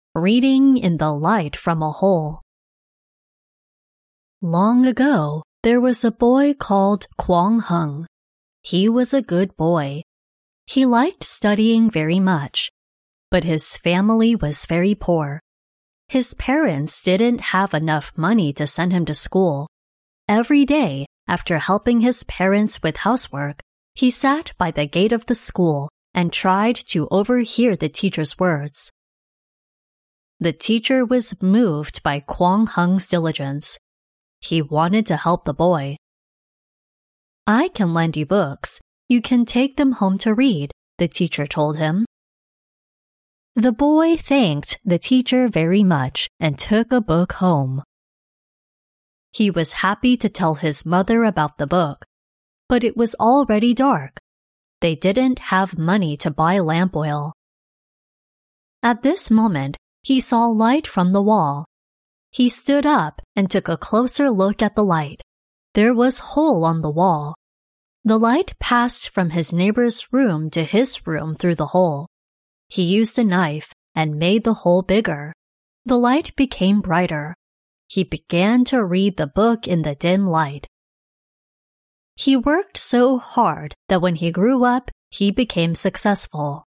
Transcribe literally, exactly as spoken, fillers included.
reading in the light from a hole. Long ago, there was a boy called Kwong Hung. He was a good boy. He liked studying very much, but his family was very poor. His parents didn't have enough money to send him to school. Every day, after helping his parents with housework, he sat by the gate of the school and tried to overhear the teacher's words. The teacher was moved by Kwong Hung's diligence. He wanted to help the boy. "I can lend you books. You can take them home to read," the teacher told him. The boy thanked the teacher very much and took a book home. He was happy to tell his mother about the book, but it was already dark. They didn't have money to buy lamp oil. At this moment, he saw light from the wall. He stood up and took a closer look at the light. There was hole on the wall. The light passed from his neighbor's room to his room through the hole. He used a knife and made the hole bigger. The light became brighter. He began to read the book in the dim light. He worked so hard that when he grew up, he became successful.